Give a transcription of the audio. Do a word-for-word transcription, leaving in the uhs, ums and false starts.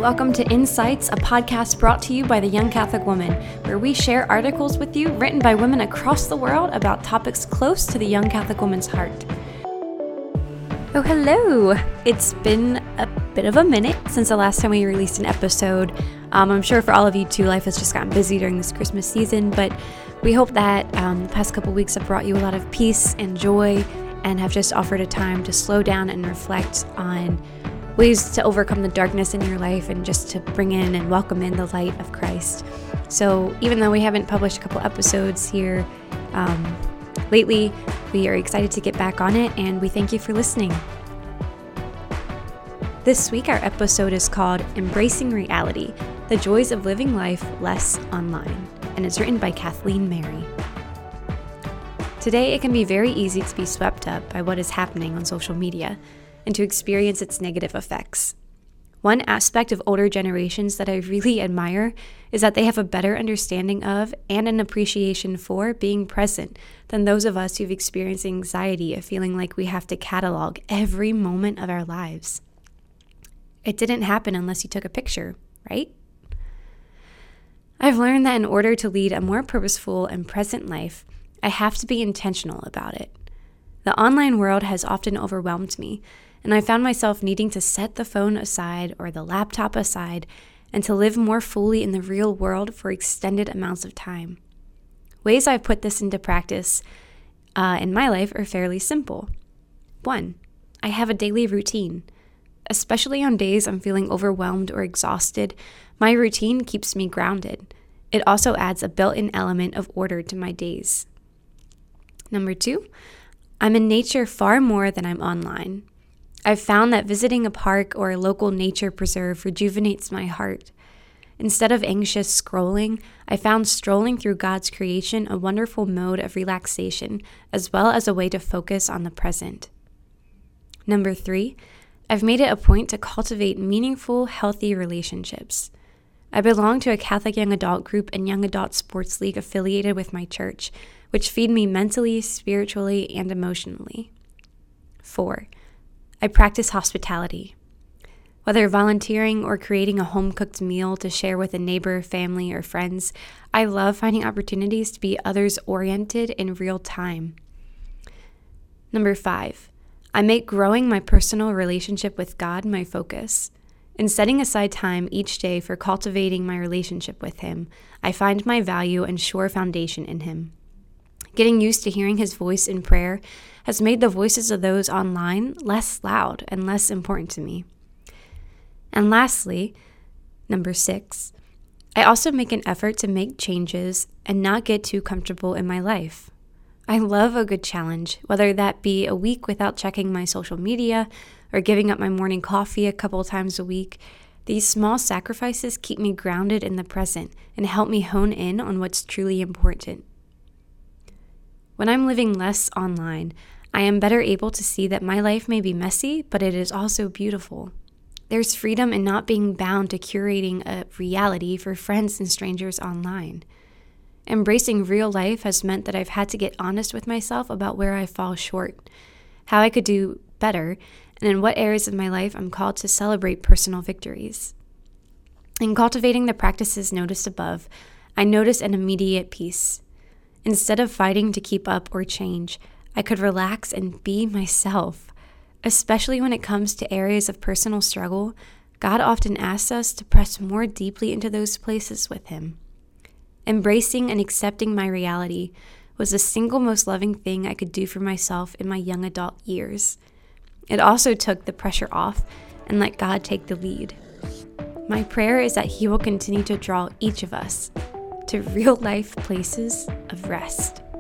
Welcome to Insights, a podcast brought to you by the Young Catholic Woman, where we share articles with you written by women across the world about topics close to the young Catholic woman's heart. Oh, hello! It's been a bit of a minute since the last time we released an episode. Um, I'm sure for all of you too, life has just gotten busy during this Christmas season, but we hope that um, the past couple weeks have brought you a lot of peace and joy and have just offered a time to slow down and reflect on ways to overcome the darkness in your life and just to bring in and welcome in the light of Christ. So even though we haven't published a couple episodes here um, lately, we are excited to get back on it, and we thank you for listening. This week, our episode is called Embracing Reality, The Joys of Living Life Less Online, and it's written by Kathleen Mary. Today, it can be very easy to be swept up by what is happening on social media and to experience its negative effects. One aspect of older generations that I really admire is that they have a better understanding of and an appreciation for being present than those of us who've experienced anxiety of feeling like we have to catalog every moment of our lives. It didn't happen unless you took a picture, right? I've learned that in order to lead a more purposeful and present life, I have to be intentional about it. The online world has often overwhelmed me, and I found myself needing to set the phone aside or the laptop aside and to live more fully in the real world for extended amounts of time. Ways I've put this into practice uh, in my life are fairly simple. One, I have a daily routine. Especially on days I'm feeling overwhelmed or exhausted, my routine keeps me grounded. It also adds a built-in element of order to my days. Number two, I'm in nature far more than I'm online. I've found that visiting a park or a local nature preserve rejuvenates my heart. Instead of anxious scrolling, I found strolling through God's creation a wonderful mode of relaxation, as well as a way to focus on the present. Number three, I've made it a point to cultivate meaningful, healthy relationships. I belong to a Catholic young adult group and young adult sports league affiliated with my church, which feed me mentally, spiritually, and emotionally. Four, I practice hospitality. Whether volunteering or creating a home-cooked meal to share with a neighbor, family, or friends, I love finding opportunities to be others-oriented in real time. Number five, I make growing my personal relationship with God my focus. In setting aside time each day for cultivating my relationship with Him, I find my value and sure foundation in Him. Getting used to hearing His voice in prayer has made the voices of those online less loud and less important to me. And lastly, number six, I also make an effort to make changes and not get too comfortable in my life. I love a good challenge, whether that be a week without checking my social media or giving up my morning coffee a couple times a week. These small sacrifices keep me grounded in the present and help me hone in on what's truly important. When I'm living less online, I am better able to see that my life may be messy, but it is also beautiful. There's freedom in not being bound to curating a reality for friends and strangers online. Embracing real life has meant that I've had to get honest with myself about where I fall short, how I could do better, and in what areas of my life I'm called to celebrate personal victories. In cultivating the practices noticed above, I notice an immediate peace. Instead of fighting to keep up or change, I could relax and be myself. Especially when it comes to areas of personal struggle, God often asks us to press more deeply into those places with Him. Embracing and accepting my reality was the single most loving thing I could do for myself in my young adult years. It also took the pressure off and let God take the lead. My prayer is that He will continue to draw each of us to real-life places of rest.